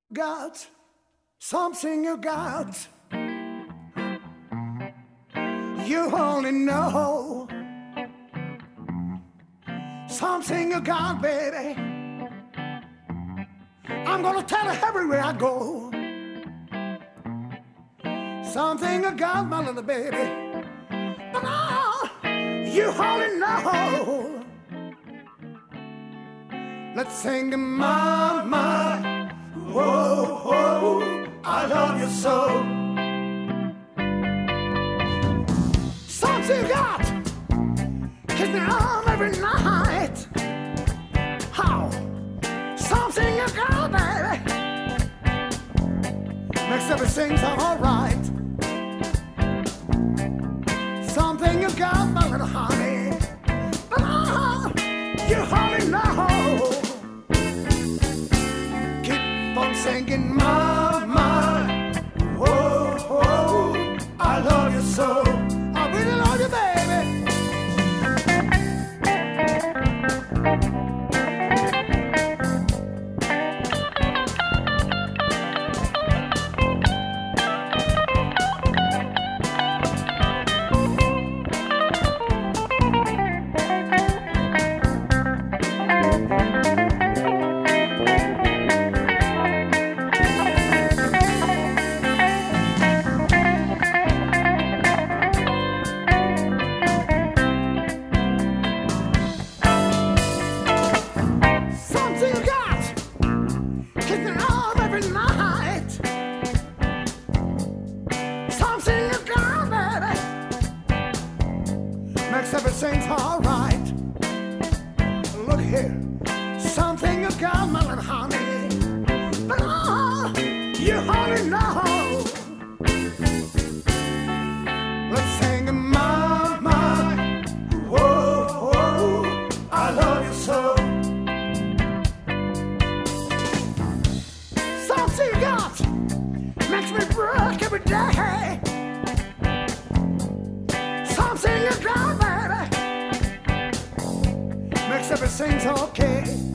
got something you got. You only know something you got, baby. I'm gonna tell it everywhere I go. Something you got, my little baby. But you only know. Let's sing, mama. Whoa, whoa, I love you so. Something you got, kiss me on every night. How? Something you got, baby, makes everything alright. Something you got, my little honey, but you only know. Keep on singing, mama. Whoa, whoa, I love you so. I really love you, baby. Makes everything's alright. Look here, something you got, my little honey, but you only know. Let's sing, mama. Whoa, whoa, I love you so. Something you got makes me work every day. Something you got, baby, makes everything's okay.